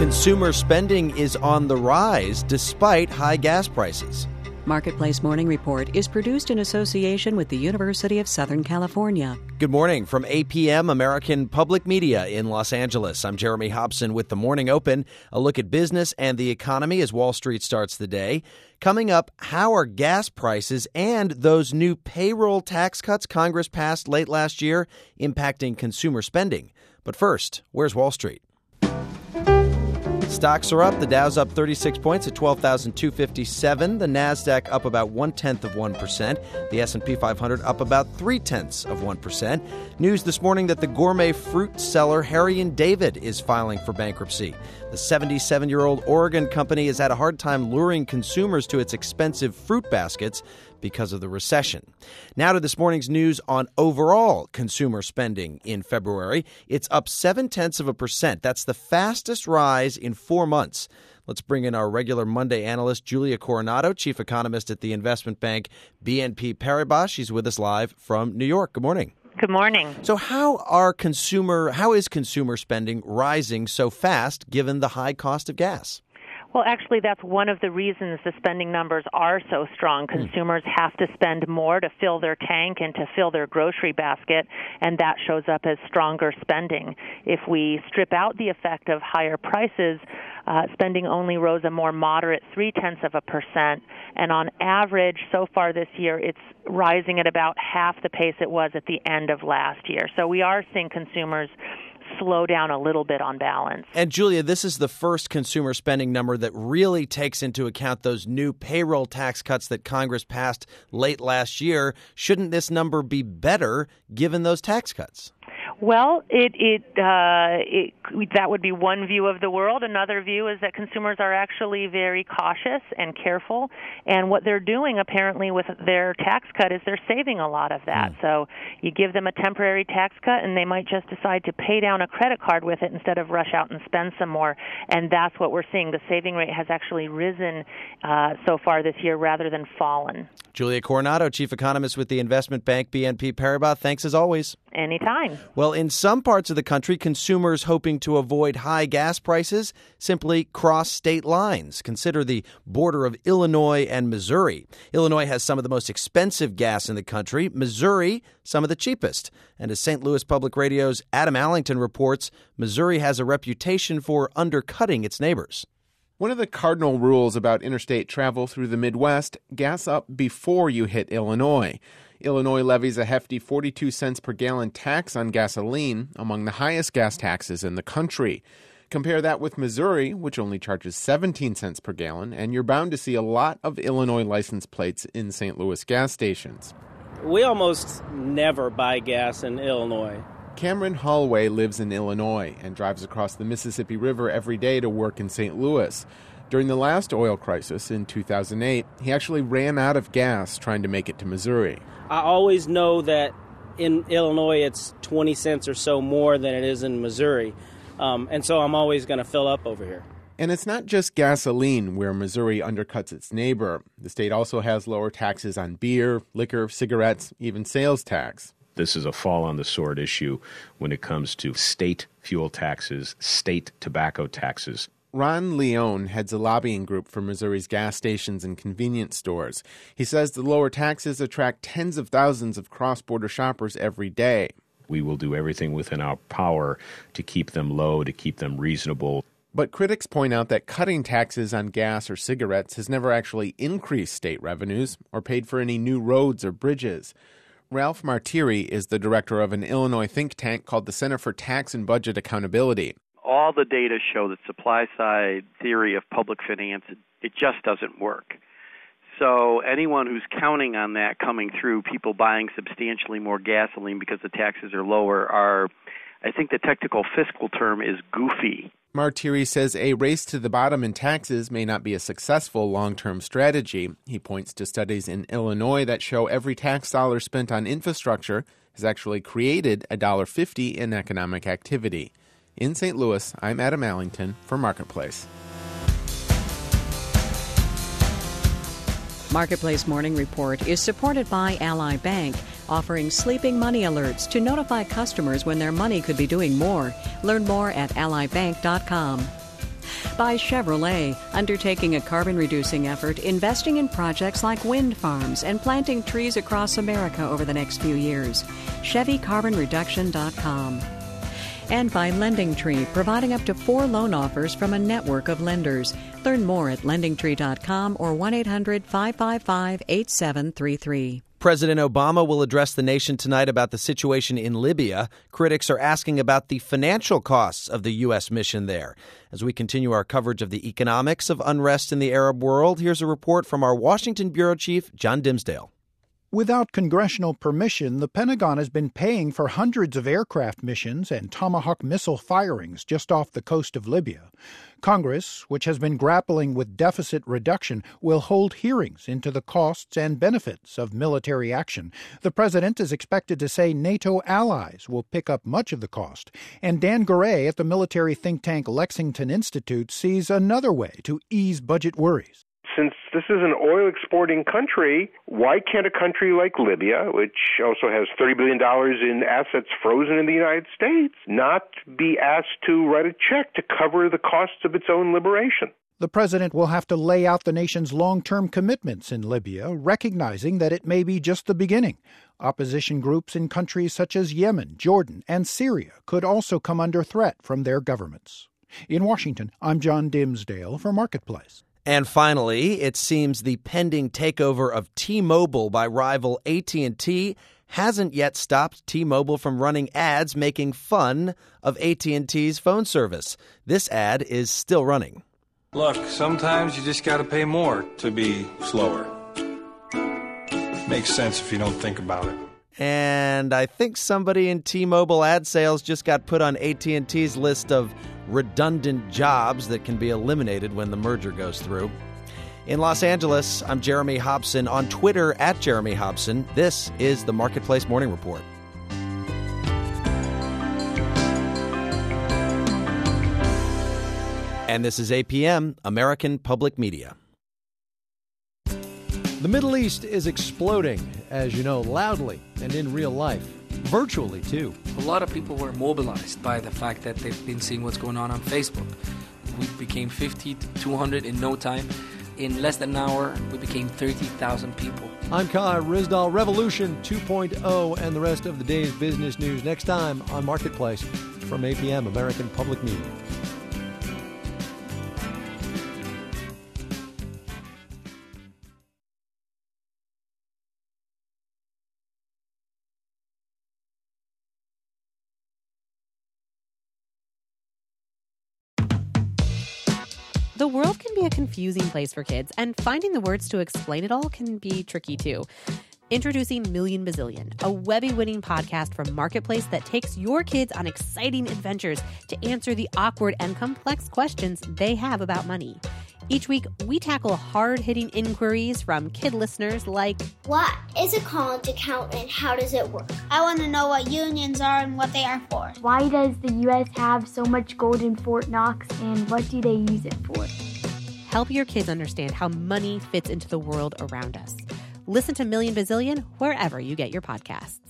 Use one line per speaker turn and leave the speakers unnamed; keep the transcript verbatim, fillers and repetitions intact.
Consumer spending is on the rise despite high gas prices.
Marketplace Morning Report is produced in association with the University of Southern California.
Good morning from A P M, American Public Media in Los Angeles. I'm Jeremy Hobson with the Morning Open, a look at business and the economy as Wall Street starts the day. Coming up, how are gas prices and those new payroll tax cuts Congress passed late last year impacting consumer spending? But first, where's Wall Street? Stocks are up. The Dow's up thirty-six points at twelve thousand two hundred fifty-seven. The Nasdaq up about one-tenth of one percent. The S and P five hundred up about three-tenths of one percent. News this morning that the gourmet fruit seller Harry and David is filing for bankruptcy. The seventy-seven-year-old Oregon company has had a hard time luring consumers to its expensive fruit baskets because of the recession. Now to this morning's news on overall consumer spending in February. It's up seven-tenths of a percent. That's the fastest rise in four months. Let's bring in our regular Monday analyst, Julia Coronado, chief economist at the investment bank B N P Paribas. She's with us live from New York. Good morning.
Good morning.
So how are consumer, how is consumer spending rising so fast given the high cost of gas?
Well, actually, that's one of the reasons the spending numbers are so strong. Consumers have to spend more to fill their tank and to fill their grocery basket, and that shows up as stronger spending. If we strip out the effect of higher prices, uh, spending only rose a more moderate three-tenths of a percent, and on average, so far this year, it's rising at about half the pace it was at the end of last year. So we are seeing consumers slow down a little bit on balance.
And Julia, this is the first consumer spending number that really takes into account those new payroll tax cuts that Congress passed late last year. Shouldn't this number be better given those tax cuts?
Well, it, it, uh, it that would be one view of the world. Another view is that consumers are actually very cautious and careful, and what they're doing apparently with their tax cut is they're saving a lot of that. Mm. So you give them a temporary tax cut, and they might just decide to pay down a credit card with it instead of rush out and spend some more, and that's what we're seeing. The saving rate has actually risen uh, so far this year rather than fallen.
Julia Coronado, chief economist with the investment bank B N P Paribas. Thanks as always.
Anytime.
Well, in some parts of the country, consumers hoping to avoid high gas prices simply cross state lines. Consider the border of Illinois and Missouri. Illinois has some of the most expensive gas in the country. Missouri, some of the cheapest. And as Saint Louis Public Radio's Adam Allington reports, Missouri has a reputation for undercutting its neighbors.
One of the cardinal rules about interstate travel through the Midwest, gas up before you hit Illinois. Illinois levies a hefty forty-two cents per gallon tax on gasoline, among the highest gas taxes in the country. Compare that with Missouri, which only charges seventeen cents per gallon, and you're bound to see a lot of Illinois license plates in Saint Louis gas stations.
We almost never buy gas in Illinois.
Cameron Holloway lives in Illinois and drives across the Mississippi River every day to work in Saint Louis. During the last oil crisis in two thousand eight, he actually ran out of gas trying to make it to Missouri.
I always know that in Illinois it's twenty cents or so more than it is in Missouri, um, and so I'm always going to fill up over here.
And it's not just gasoline where Missouri undercuts its neighbor. The state also has lower taxes on beer, liquor, cigarettes, even sales tax.
This is a fall-on-the-sword issue when it comes to state fuel taxes, state tobacco taxes.
Ron Leone heads a lobbying group for Missouri's gas stations and convenience stores. He says the lower taxes attract tens of thousands of cross-border shoppers every day.
We will do everything within our power to keep them low, to keep them reasonable.
But critics point out that cutting taxes on gas or cigarettes has never actually increased state revenues or paid for any new roads or bridges. Ralph Martiri is the director of an Illinois think tank called the Center for Tax and Budget Accountability.
All the data show that supply-side theory of public finance, it just doesn't work. So anyone who's counting on that coming through, people buying substantially more gasoline because the taxes are lower, are, I think the technical fiscal term is goofy.
Martiri says a race to the bottom in taxes may not be a successful long-term strategy. He points to studies in Illinois that show every tax dollar spent on infrastructure has actually created one dollar fifty in economic activity. In Saint Louis, I'm Adam Allington for Marketplace.
Marketplace Morning Report is supported by Ally Bank, offering sleeping money alerts to notify customers when their money could be doing more. Learn more at ally bank dot com. By Chevrolet, undertaking a carbon-reducing effort, investing in projects like wind farms and planting trees across America over the next few years. Chevy Carbon Reduction dot com. And by LendingTree, providing up to four loan offers from a network of lenders. Learn more at lending tree dot com or one eight hundred five five five eight seven three three.
President Obama will address the nation tonight about the situation in Libya. Critics are asking about the financial costs of the U S mission there. As we continue our coverage of the economics of unrest in the Arab world, here's a report from our Washington bureau chief, John Dimsdale.
Without congressional permission, the Pentagon has been paying for hundreds of aircraft missions and Tomahawk missile firings just off the coast of Libya. Congress, which has been grappling with deficit reduction, will hold hearings into the costs and benefits of military action. The president is expected to say NATO allies will pick up much of the cost. And Dan Garay at the military think tank Lexington Institute sees another way to ease budget worries.
Since this is an oil-exporting country, why can't a country like Libya, which also has thirty billion dollars in assets frozen in the United States, not be asked to write a check to cover the costs of its own liberation?
The president will have to lay out the nation's long-term commitments in Libya, recognizing that it may be just the beginning. Opposition groups in countries such as Yemen, Jordan, and Syria could also come under threat from their governments. In Washington, I'm John Dimsdale for Marketplace.
And finally, it seems the pending takeover of T-Mobile by rival A T and T hasn't yet stopped T-Mobile from running ads making fun of A T and T's phone service. This ad is still running.
Look, sometimes you just got to pay more to be slower. Makes sense if you don't think about it.
And I think somebody in T-Mobile ad sales just got put on A T and T's list of redundant jobs that can be eliminated when the merger goes through. In Los Angeles, I'm Jeremy Hobson. On Twitter, at Jeremy Hobson. This is the Marketplace Morning Report. And this is A P M, American Public Media.
The Middle East is exploding, as you know, loudly and in real life. Virtually, too.
A lot of people were mobilized by the fact that they've been seeing what's going on on Facebook. We became fifty to two hundred in no time. In less than an hour, we became thirty thousand people.
I'm Kai Rizdal. Revolution two point oh and the rest of the day's business news next time on Marketplace from A P M, American Public Media.
The world can be a confusing place for kids, and finding the words to explain it all can be tricky too. Introducing Million Bazillion, a Webby-winning podcast from Marketplace that takes your kids on exciting adventures to answer the awkward and complex questions they have about money. Each week, we tackle hard-hitting inquiries from kid listeners like,
what is a college account and how does it work?
I want to know what unions are and what they are for.
Why does the U S have so much gold in Fort Knox and what do they use it for?
Help your kids understand how money fits into the world around us. Listen to Million Bazillion wherever you get your podcasts.